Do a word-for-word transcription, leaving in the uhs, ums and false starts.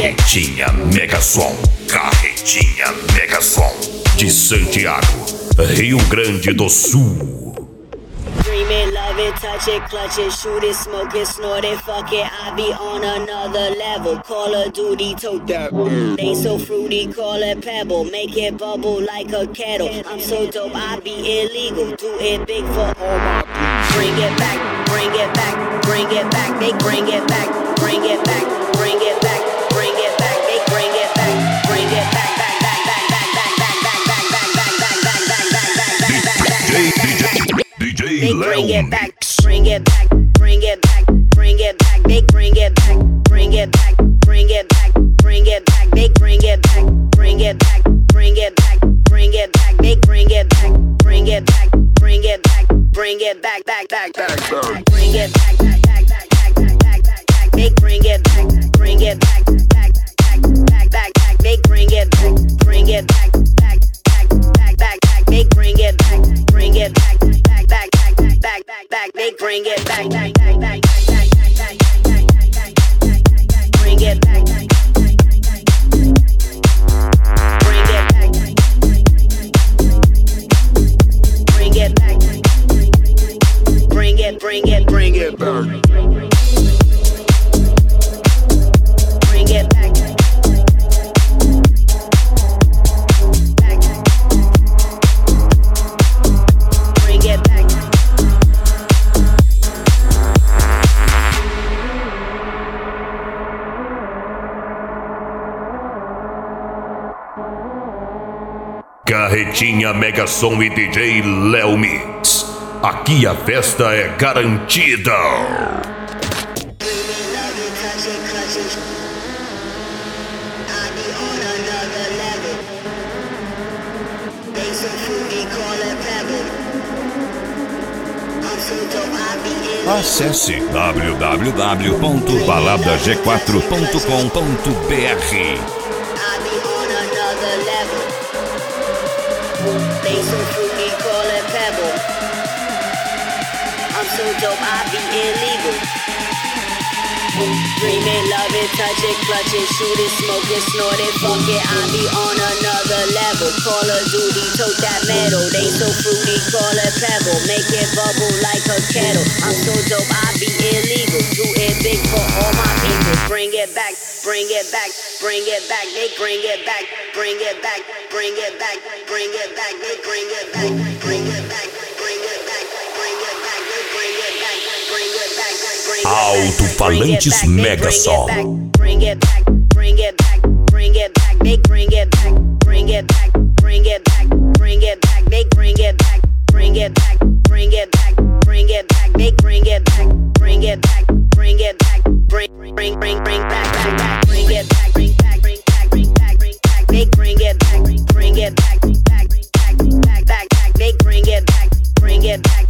Carretinha Mega Som, Carretinha Mega Som, de Santiago, Rio Grande do Sul. Dream it, love it, touch it, clutch it, shoot it, smoke it, snort it, fuck it, I be on another level. Call of Duty, tote that. They so fruity, call it pebble, make it bubble like a kettle. I'm so dope, I be illegal, do it big for all my people. Bring it back, bring it back, bring it back, they bring it back, bring it back, bring it back, bring it back, they bring it back, bring it back, back, back, back, back, back, back, back, back, back, back, back, back, back, back, back, back. D J They Léo bring it back, Mix. bring it back, bring it back, bring it back. They bring it back, bring it back, bring it back, bring it back. They bring it back, bring it back, bring it back, bring it back. They bring it back, bring it back, bring it back, bring it back, back, back, back. Bring it back, back, back, back, back, back, back, back. They bring it back, bring it back, back, back, back, back, back. They bring it back, bring it back, back, back, back, back, back. They bring it back, bring it back, back, back, back, back, back, back. They bring it back, back, back, back, back, back, back, back, back, back. Bring it back, bring it back, bring it back, bring it, bring it, bring it back. Bring it back. Carretinha Mega Som e D J Léo Mix. Aqui a festa é garantida. Acesse w w w ponto balada g quatro ponto com ponto b r. They so fruity, call it pebble. I'm so dope, I be illegal. Dream it, love it, touch it, clutch it, shoot it, smoke it, snort it, fuck it, I be on another level. Call of Duty, tote that metal. They so fruity, call it pebble, make it bubble like a kettle. I'm so dope, I be illegal. Do it big for all my people. Bring it back, bring it back, bring it back. They bring it back, bring it back, bring it back, bring it back. They bring it back, bring it back, bring it back, bring it back. They bring it back, bring it back, bring it back. Alto-falantes Mega Som. Bring it back, bring it back, bring it back. They bring it back, bring it back, bring it back, bring it back. They bring it back, bring it back, bring it back, bring it back. They bring it back, bring it back, bring it back, bring, bring, bring, bring back, back, back. Bring it back, bring back, bring back, bring back, bring back. They bring it back, bring it back, back, back, back, back, back. They bring it back, bring it back.